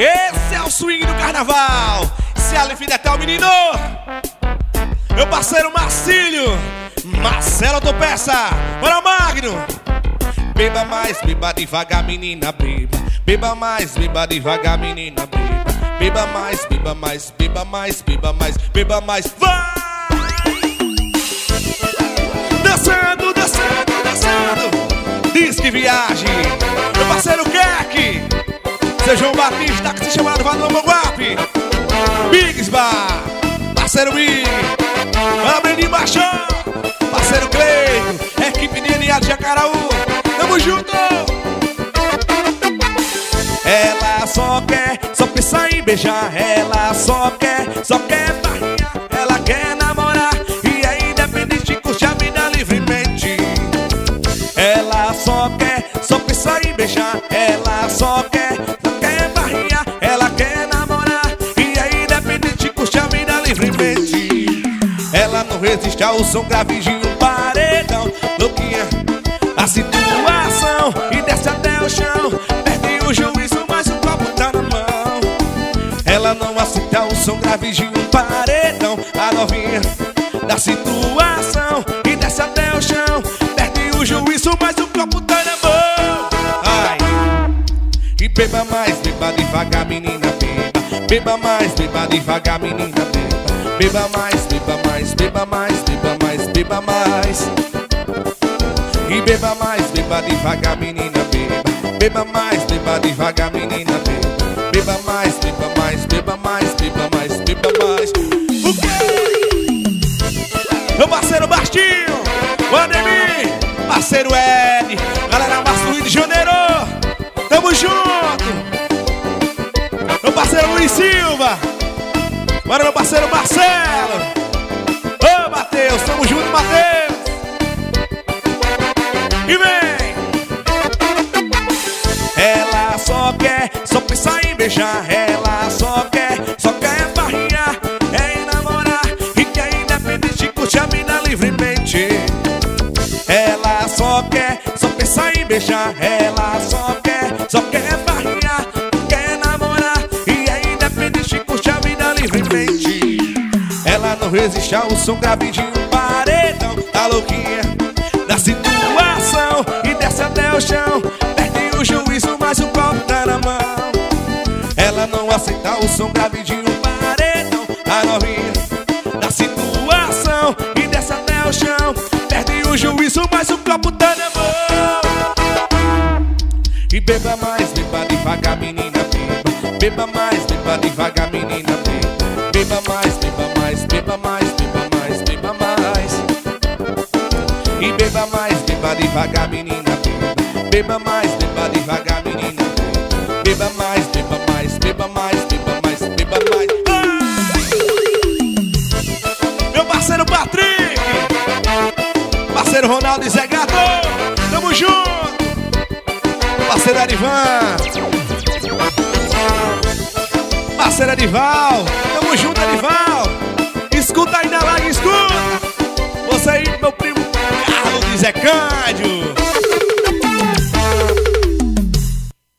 Esse é o swing do carnaval. Se a Lefinetel, menino. Meu parceiro Marcílio, Marcelo Autopeça. Bora, Magno. Beba mais, beba devagar, menina, beba. Beba mais, beba devagar, menina, beba. Beba mais, beba mais, beba mais, beba mais, beba mais. Vai! Dançando, dançando, dançando. Diz que viagem. Meu parceiro Keck, seu João Batista, que se chamava Valor Moguape. Biggs Bar, parceiro Big. Abre embaixo, parceiro Cleiton, equipe DNA de Jacaraú. Tamo junto. Ela só quer, só pensa em beijar. Ela só quer barrinhar. Ela quer namorar e é independente, curte a vida livremente. Ela só quer, só pensa em beijar. Ela só quer barrinhar. Ela quer namorar e é independente, curte a vida livremente. Ela não resiste ao som grave de um paredão. Louquinha a situação e desce até o chão. Perde o juízo, mas o copo tá na mão. Ela não aceita o som grave de um paredão. A novinha da situação e desce até o chão. Perde o juízo, mas o copo tá na mão. Ai. E beba mais, beba devagar, menina, beba. Beba mais, beba devagar, menina, beba. Beba mais, beba mais, beba mais, beba mais, beba mais. E beba mais, beba devagar, menina, beba. Beba mais, beba devagar, menina, beba. Beba mais, beba mais, beba mais, beba mais, beba mais. O quê? Meu parceiro Bastinho, o Ademir, parceiro Ed, galera Márcio Rio de Janeiro, tamo junto. Meu parceiro Luiz Silva, bora meu parceiro Marcelo. Ô Matheus, tamo junto, Matheus. E vem! Ela só quer, só pensa em beijar. Ela só quer barrinhar, é namorar e que é independente, curte a vida livremente. Ela só quer, só pensa em beijar. Ela só quer barrinhar, quer namorar e é independente, curte a vida livremente. Ela não resiste ao som grave de um paredão. Tá louquinha da situação e desce até o chão. Perde o juízo, mas o copo tá na mão. Ela não aceita o som grave de um paredão. A novinha da situação e desce até o chão. Perde o juízo, mas o copo tá na mão. E beba mais, beba devagar, menina, beba. Beba mais, beba devagar, menina, beba. Beba mais, beba mais, beba mais, beba mais, beba mais. E beba mais, beba devagar, menina, beba. Beba mais, beba devagar, menina, beba. Beba mais, beba mais, beba mais, beba mais, beba mais. Meu parceiro Patrick, parceiro Ronaldo e Zé Gato, tamo junto. Parceiro Arivan, parceiro Edival, tamo junto, Edival. Escuta aí na live, escuta. Você aí, meu primo Carlos de Zé Cândio.